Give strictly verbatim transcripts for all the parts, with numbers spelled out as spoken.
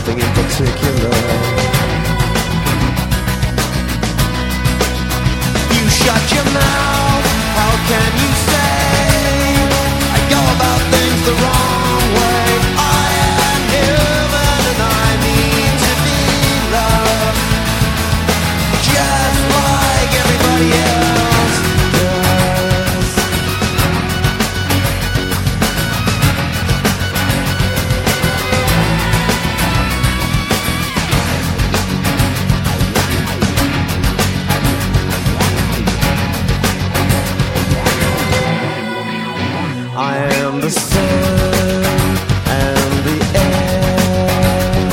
nothing in particular. You shut your mouth, how can you say I go about things the wrong way? I am human and I need to be loved, just like everybody else does. I am the sun and the air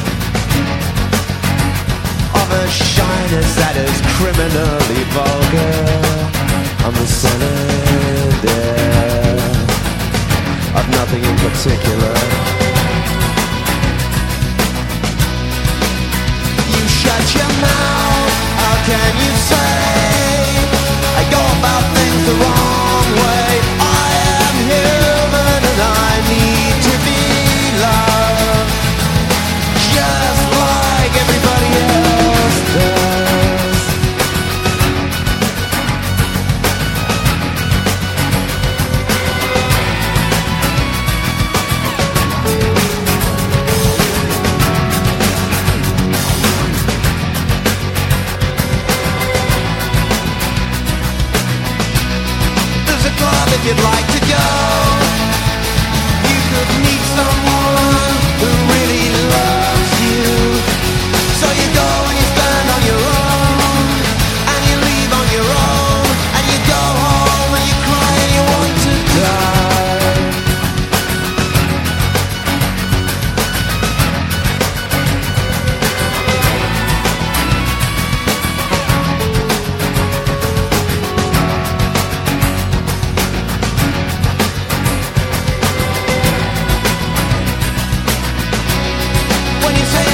of a shyness that is criminally vulgar. I'm the sun and air of nothing in particular. You shut your mouth, how can you say I go about things the wrong way? I am human and I need to be loved, just like everybody else does. There's a club if you'd like to go. You could meet someone who really loves you. So you go and you stand on your own, and you leave on your own, and you go home and you cry and you want to die. When you say